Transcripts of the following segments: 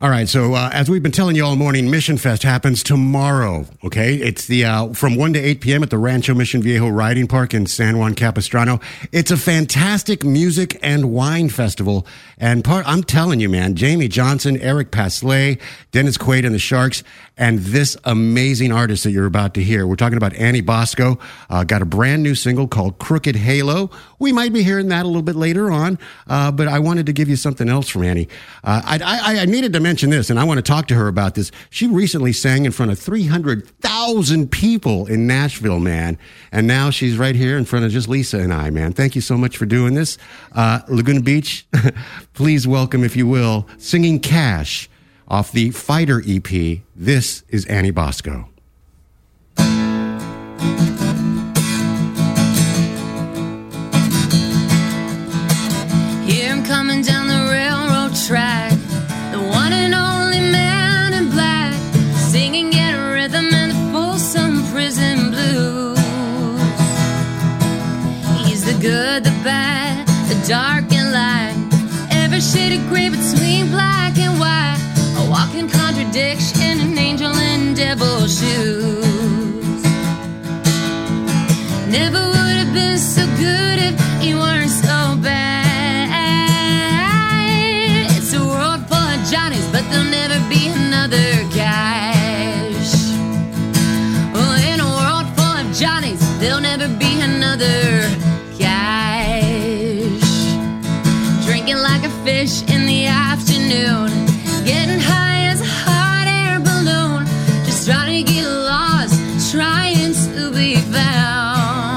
All right, so as we've been telling you all morning, Mission Fest happens tomorrow, okay? It's the from 1 to 8 p.m. at the Rancho Mission Viejo Riding Park in San Juan Capistrano. It's a fantastic music and wine festival. And I'm telling you, man, Jamie Johnson, Eric Paslay, Dennis Quaid and the Sharks, and this amazing artist that you're about to hear. We're talking about Annie Bosco. Got a brand new single called Crooked Halo. We might be hearing that a little bit later on, but I wanted to give you something else from Annie. I needed to mention this, and I want to talk to her about this. She recently sang in front of 300,000 people in Nashville, man. And now she's right here in front of just Lisa and I, man. Thank you so much for doing this. Laguna Beach, please welcome, if you will, singing Cash off the Fighter EP. This is Annie Bosco. Here I'm coming down the railroad track, the one and only man in black, singing get a rhythm and the Folsom Prison Blues. He's the good, the bad, the dark and light, every shade of gray between black and white, a walking contradiction, an angel in devil shoes. Never would have been so good if you weren't so bad. It's a world full of Johnnies, but there'll never be another Cash. Well, in a world full of Johnnies, there'll never be another Cash. Drinking like a fish in the afternoon, getting high as a hot air balloon, just trying to get lost, trying to be found.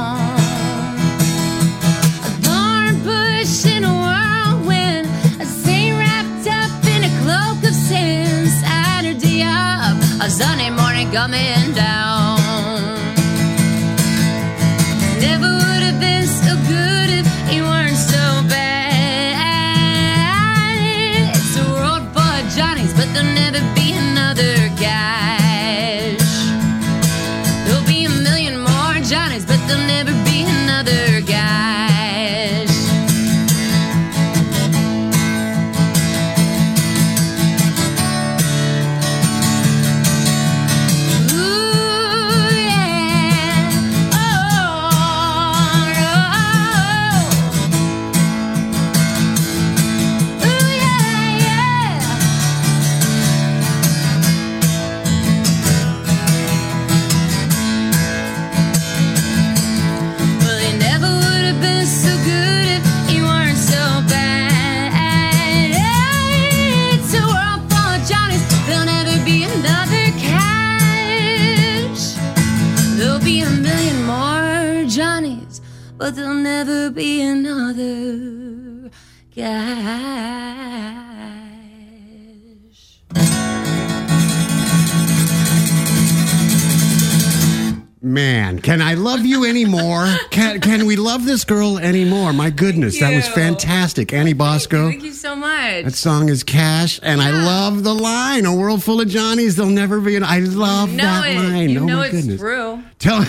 A thorn bush in a whirlwind, a saint wrapped up in a cloak of sin, Saturday up, a Sunday morning coming down. Never would have been so good if you weren't so bad. It's a world full of Johnnies, but there'll never be another Cash. There'll be a million more Johnnies, but there'll never be another Cash. Ooh, yeah. Oh, no. Ooh, yeah, yeah. Well, it never would have been so good if you weren't so bad. It's a world full of Johnnies, there'll never be another Cash. There'll be a million more Johnnies, but there'll never be another Cash. Man, can I love you anymore? Can we love this girl anymore? My goodness, that was you. fantastic. Annie Bosco. Thank you so much. That song is Cash, and I love the line, a world full of Johnnies, they'll never be I love that line. You Oh, know my it's goodness. true. Tell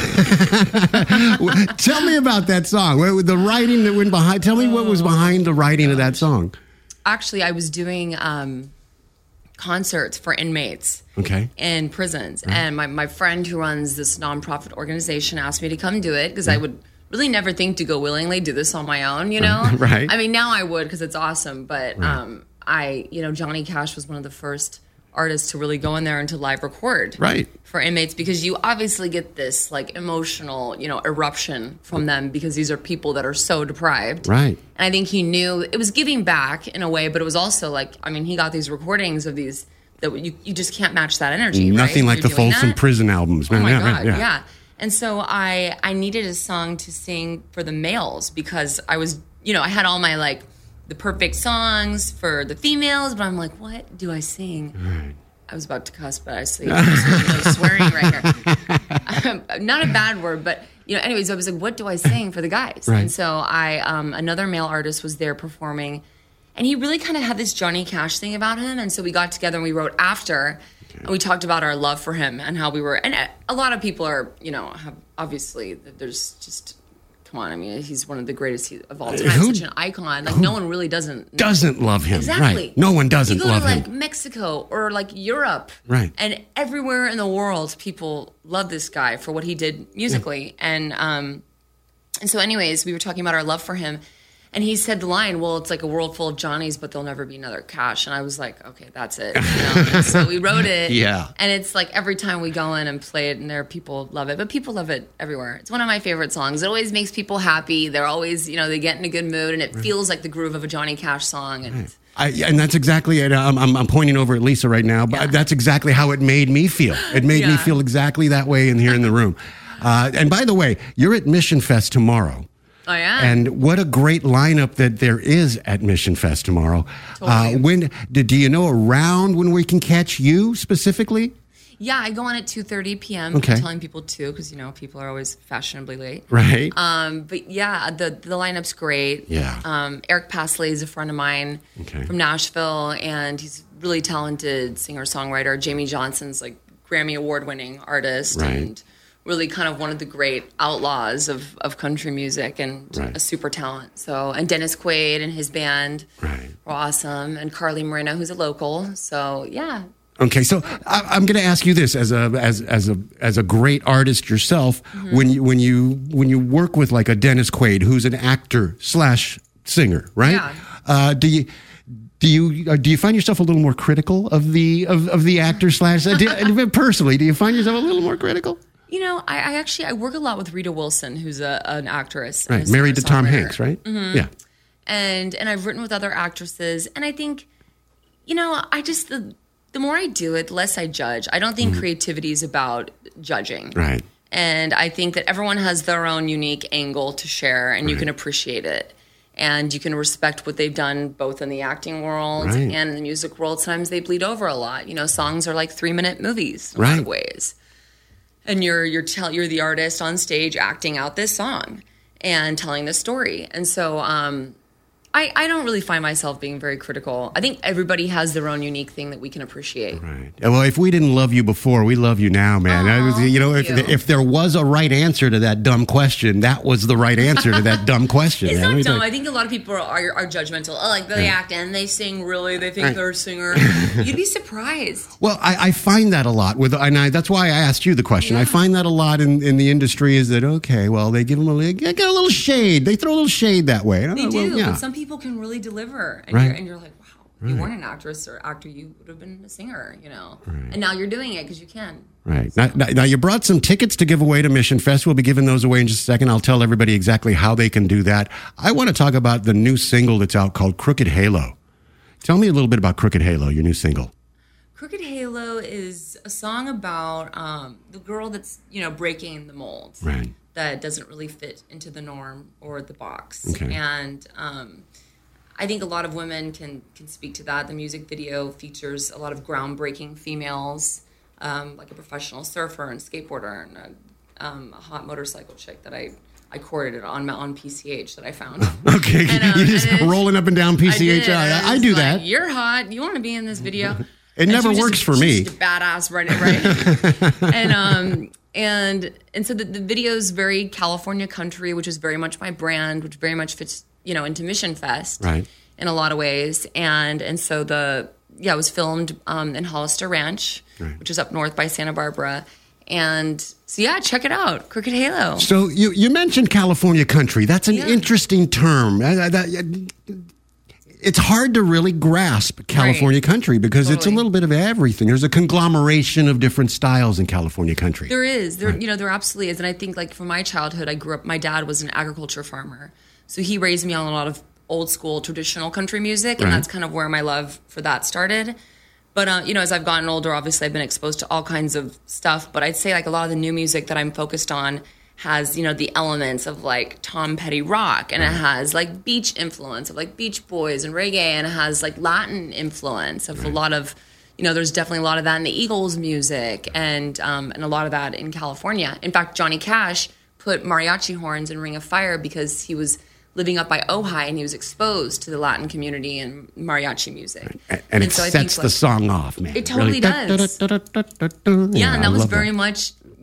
me about that song. The writing that went behind. Tell me what was behind the writing of that song. Actually, I was doing concerts for inmates Okay. in prisons. And my friend who runs this nonprofit organization asked me to come do it because I would really never think to go willingly do this on my own, you know? Right. I mean, now I would because it's awesome. But Johnny Cash was one of the first artists to really go in there and to live record Right. for inmates, because you obviously get this like emotional, eruption from them because these are people that are so deprived. Right. And I think he knew it was giving back in a way, but it was also like, I mean, he got these recordings of these that you just can't match that energy. Nothing right? like the You're doing Folsom that. Prison albums, man. Oh my Yeah, God, right, yeah. And so I needed a song to sing for the males because I was, I had all my like the perfect songs for the females, but I'm like, what do I sing? Right. I was about to cuss, but I say no swearing right here. Not a bad word, but anyways, I was like, what do I sing for the guys? Right. And so I another male artist was there performing, and he really kind of had this Johnny Cash thing about him, and so we got together and we wrote after, and we talked about our love for him and how we were, and a lot of people are, have obviously there's just come on, I mean, he's one of the greatest of all time, such an icon. Like, no one really doesn't love him. Exactly. Right. No one doesn't you go love to, him. like, Mexico or, like, Europe. Right. And everywhere in the world, people love this guy for what he did musically. Yeah. And so anyways, we were talking about our love for him. And he said the line, well, it's like a world full of Johnnies, but there'll never be another Cash. And I was like, okay, that's it. You know? And so we wrote it. Yeah. And it's like every time we go in and play it, and there people love it. But people love it everywhere. It's one of my favorite songs. It always makes people happy. They're always, you know, they get in a good mood, and it feels like the groove of a Johnny Cash song. And and that's exactly it. I'm pointing over at Lisa right now, but that's exactly how it made me feel. It made me feel exactly that way in here in the room. And by the way, you're at Mission Fest tomorrow. I am. And what a great lineup that there is at Mission Fest tomorrow. Totally. Do you know around when we can catch you specifically? Yeah, I go on at 2:30 p.m. Okay. I'm telling people too, because, you know, people are always fashionably late. Right. But yeah, the lineup's great. Yeah. Eric Pasley is a friend of mine from Nashville, and he's a really talented singer-songwriter. Jamie Johnson's like Grammy award-winning artist. Right. And really kind of one of the great outlaws of country music, and a super talent. So, and Dennis Quaid and his band were awesome, and Carly Moreno, who's a local. So yeah. Okay, so I'm going to ask you this as a great artist yourself. Mm-hmm. When you work with like a Dennis Quaid, who's an actor / singer, right? Yeah. Do you find yourself a little more critical of the actor / personally? Do you find yourself a little more critical? You know, I work a lot with Rita Wilson, who's an actress. Right, and a married to Tom singer-songwriter. Hanks, right? Mm-hmm. Yeah. And I've written with other actresses, and I think, you know, the more I do it, the less I judge. I don't think creativity is about judging. Right. And I think that everyone has their own unique angle to share, and you can appreciate it. And you can respect what they've done both in the acting world and in the music world. Sometimes they bleed over a lot. You know, songs are like 3-minute movies in a lot of ways. And you're the artist on stage acting out this song and telling the story. And so I don't really find myself being very critical. I think everybody has their own unique thing that we can appreciate. Right. Well, if we didn't love you before, we love you now, man. If there was a right answer to that dumb question, that was the right answer to that dumb question. It's man. not dumb. I think a lot of people are judgmental. Oh, like they act and they sing really. They think they're a singer. You'd be surprised. Well, I find that a lot that's why I asked you the question. Yeah. I find that a lot in the industry is that, okay, well, they give them get a little shade. They throw a little shade that way. They do. Well, yeah. But some people can really deliver. And, you're like, wow, you weren't an actress or actor. You would have been a singer, you know. Right. And now you're doing it because you can. Right. Now, you brought some tickets to give away to Mission Fest. We'll be giving those away in just a second. I'll tell everybody exactly how they can do that. I want to talk about the new single that's out called Crooked Halo. Tell me a little bit about Crooked Halo, your new single. Crooked Halo is a song about the girl that's, you know, breaking the mold. Right. That doesn't really fit into the norm or the box. Okay. And I think a lot of women can speak to that. The music video features a lot of groundbreaking females, like a professional surfer and skateboarder and a hot motorcycle chick that I courted on PCH that I found. Okay, you're just rolling up and down PCH. I do that. You're hot. You want to be in this video? It never works for me. She's a badass, right? And so the video is very California country, which is very much my brand, which very much fits, you know, into Mission Fest, right? In a lot of ways. And so it was filmed in Hollister Ranch, which is up north by Santa Barbara. And so, yeah, check it out, Crooked Halo. So you mentioned California country. That's an interesting term. It's hard to really grasp California country because it's a little bit of everything. There's a conglomeration of different styles in California country. There is. There absolutely is. And I think, like, from my childhood, my dad was an agriculture farmer. So he raised me on a lot of old school traditional country music, and that's kind of where my love for that started. But, as I've gotten older, obviously I've been exposed to all kinds of stuff. But I'd say, like, a lot of the new music that I'm focused on has, the elements of, like, Tom Petty rock, and it has, like, beach influence of, like, Beach Boys and reggae, and it has, like, Latin influence of a lot of, there's definitely a lot of that in the Eagles music and a lot of that in California. In fact, Johnny Cash put mariachi horns in Ring of Fire because he was living up by Ojai and he was exposed to the Latin community and mariachi music. And it so sets the song off, man. It totally does. Yeah, and that was very much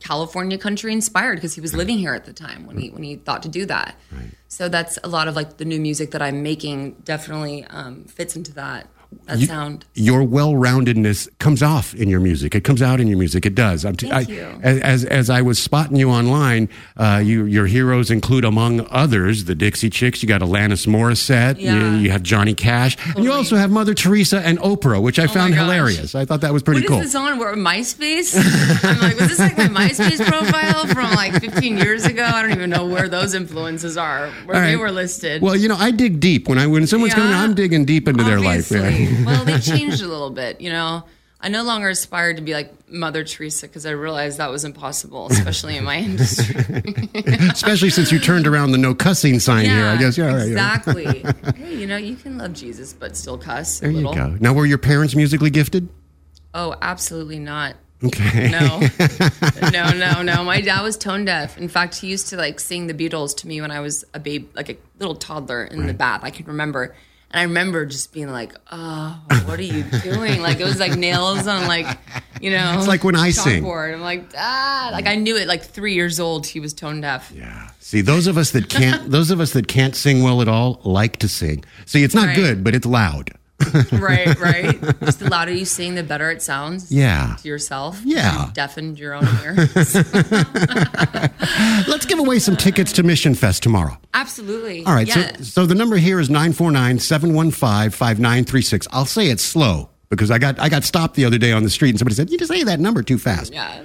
California country inspired because he was living here at the time when he thought to do that. Right. So that's a lot of like the new music that I'm making definitely fits into that sound. Your well-roundedness comes off in your music. It comes out in your music. It does. Thank you. As I was spotting you online, your heroes include, among others, the Dixie Chicks. You got Alanis Morissette. Yeah. You have Johnny Cash. Totally. And you also have Mother Teresa and Oprah, which I found my gosh. hilarious. I thought that was pretty cool. What is this on? Where MySpace? I'm like, was this like my MySpace profile from like 15 years ago? I don't even know where those influences are, where All they right. were listed. Well, I dig deep. When someone's coming, Yeah. I'm digging deep into their life. Obviously. Yeah. Well, they've changed a little bit, I no longer aspired to be like Mother Teresa because I realized that was impossible, especially in my industry. Especially since you turned around the no cussing sign here, I guess. Yeah, all right, yeah. exactly. Hey, you can love Jesus but still cuss a There you little. go. Now, were your parents musically gifted? Oh, absolutely not. Okay. No. No. My dad was tone deaf. In fact, he used to like sing the Beatles to me when I was a babe, like a little toddler in the bath. I can remember. And I remember just being like, oh, what are you doing? Like, it was like nails on like, It's like when I sing. chalkboard. I'm like, Dad. Like, I knew it like 3 years old. He was tone deaf. Yeah. See, those of us that can't sing well at all like to sing. See, it's not Right. good, but it's loud. Right. Just the louder you sing, the better it sounds. Yeah. To yourself. Yeah. You deafened your own ears. Let's give away some tickets to Mission Fest tomorrow. Absolutely. All right. Yeah. So the number here is 949-715-5936. I'll say it slow because I got stopped the other day on the street and somebody said, you just say that number too fast. Yeah.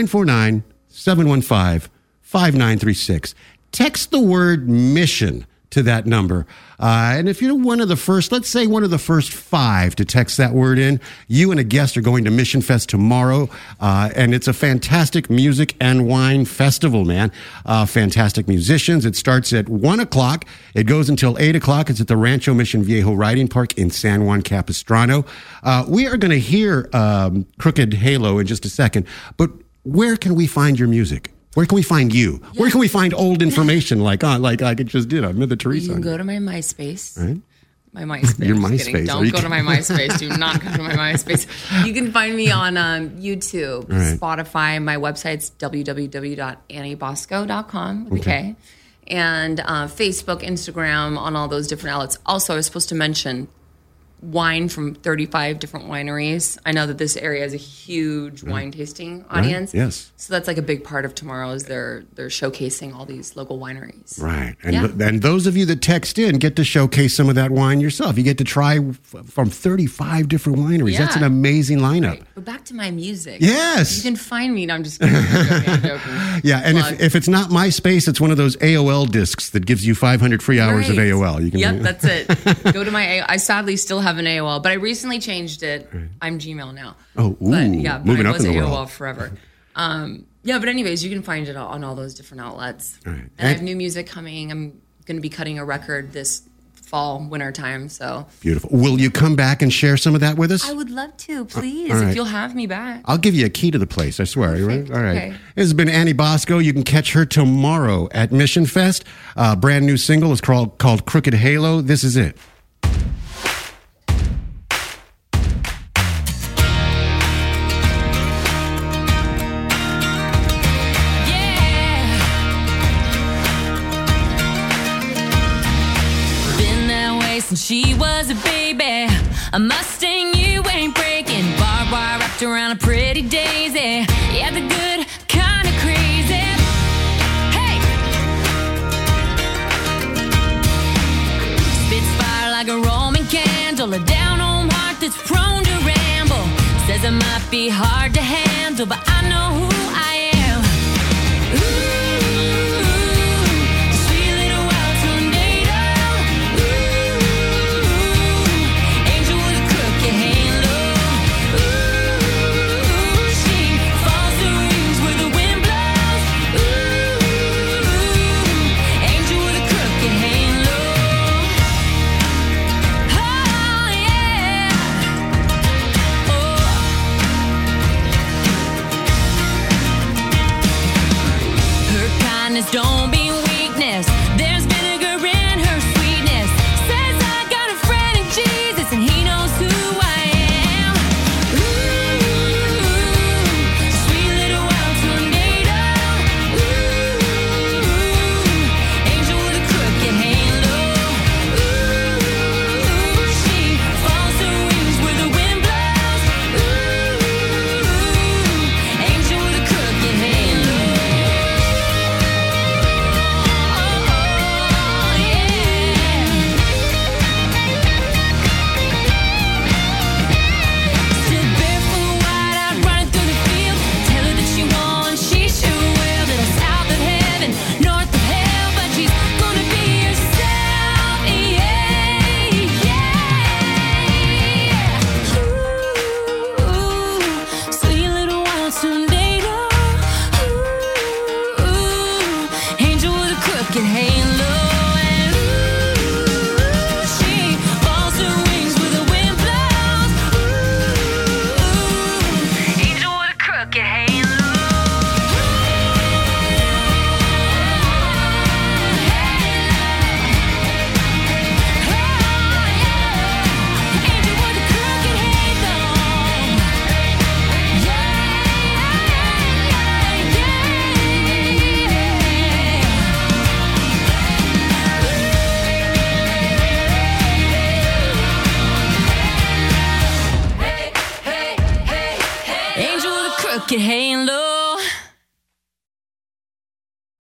949-715-5936. Text the word mission to that number. And if you're one of the first 5 to text that word in, you and a guest are going to Mission Fest tomorrow. And it's a fantastic music and wine festival, man. Fantastic musicians. It starts at 1 o'clock. It goes until 8 o'clock. It's at the Rancho Mission Viejo Riding Park in San Juan Capistrano. We are going to hear Crooked Halo in just a second. But where can we find your music? Where can we find you? Yeah. Where can we find old information like I just did on Mother Teresa? You can go to my MySpace. Right? My MySpace. Your Just MySpace. kidding. Don't go to my MySpace. Do not go to my MySpace. You can find me on YouTube, Right. Spotify. My website's www.anniebosco.com. Okay. And Facebook, Instagram, on all those different outlets. Also, I was supposed to mention wine from 35 different wineries. I know that this area has a huge wine tasting audience. Right, yes. So that's like a big part of tomorrow is they're showcasing all these local wineries. Right. Yeah. And those of you that text in get to showcase some of that wine yourself. You get to try from 35 different wineries. Yeah. That's an amazing lineup. Right. But back to my music. Yes. You can find me. No, I'm just kidding. I'm joking. Yeah, and Plug. if it's not MySpace, it's one of those AOL discs that gives you 500 free hours of Right. AOL. You can Yep, that's it. Go to my AOL. I sadly still have an AOL, but I recently changed it. I'm Gmail now. Oh, but, ooh, yeah, but moving I up was in the AOL world. forever. Yeah, but anyways, you can find it on all those different outlets. All right. And I have new music coming. I'm going to be cutting a record this fall, winter time. So Beautiful. Will you come back and share some of that with us? I would love to, please, all right. if you'll have me back. I'll give you a key to the place, I swear. You right? Perfect. All right. Okay. This has been Annie Bosco. You can catch her tomorrow at Mission Fest. Brand new single is called Crooked Halo. This is it. Been that way since she was a baby. A Mustang you ain't breaking. Barbed wire wrapped around a pretty daisy. Yeah, the good kind of crazy. Hey! Spits fire like a Roman candle. A down-home heart that's prone to ramble. Says it might be hard to handle, but I know who I am. Ooh, sweet little wild tornado. Ooh, angel with a crooked halo. Ooh, she falls to rings where the wind blows. Ooh, angel with a crooked halo. Oh yeah. Oh. bucket hay and low.